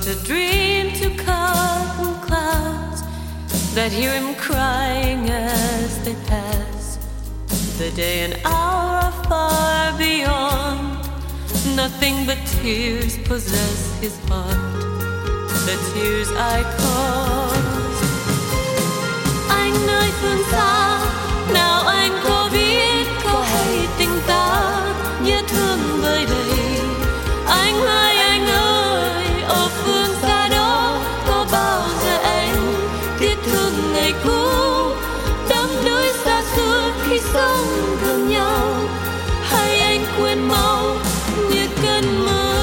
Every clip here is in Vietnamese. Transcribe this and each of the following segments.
a dream to come clouds that hear him crying as they pass. The day and hour are far beyond. Nothing but tears possess his heart, the tears I caused. Anh ơi phương xa, nào anh có biết, có hay tình ta nhớ thương vơi đầy. Anh ơi, ở phương xa đó có bao giờ anh tiếc thương ngày cũ, đắm đuối xa xưa khi sống gần nhau, hay anh quên mau như cơn mơ.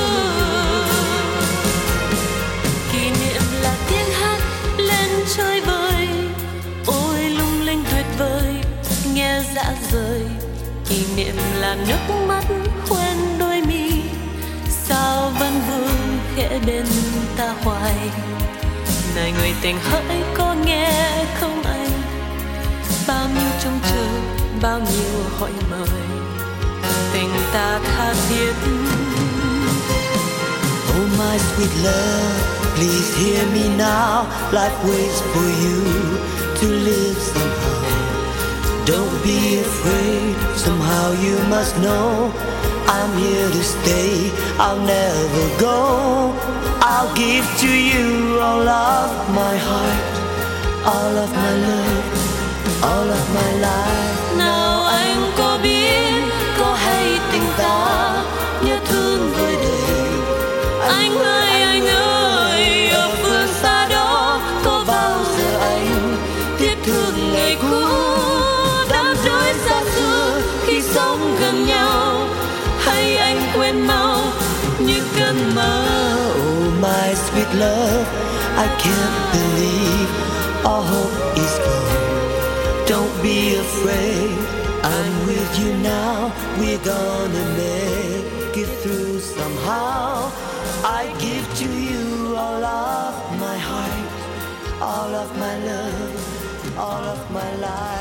Kỷ niệm là tiếng hát lên chơi vơi, ôi lung linh tuyệt vời nghe dã rời. Kỷ niệm là nước mắt quên đôi mi, sao vẫn vương khẽ bên ta hoài. Này người tình hỡi có nghe không anh, bao nhiêu trông chờ, bao nhiêu hỏi mời, tình ta tha thiết. Oh my sweet love, please hear me now. Life waits for you to live somehow. Don't be afraid, somehow you must know I'm here to stay, I'll never go. I'll give to you all of my heart, all of my love, all of my life. Nào anh có biết, có hay tình ta nhớ thương vơi đầy. Anh ơi, ở phương xa đó có bao giờ anh tiếc thương ngày cũ, đắm đuối xa xưa khi sống gần nhau, hay anh quên mau như cơn mơ. Oh my sweet love, I can't believe all hope is gone. Don't be afraid, I'm with you now. We're gonna make it through somehow. I give to you all of my heart, all of my love, all of my life.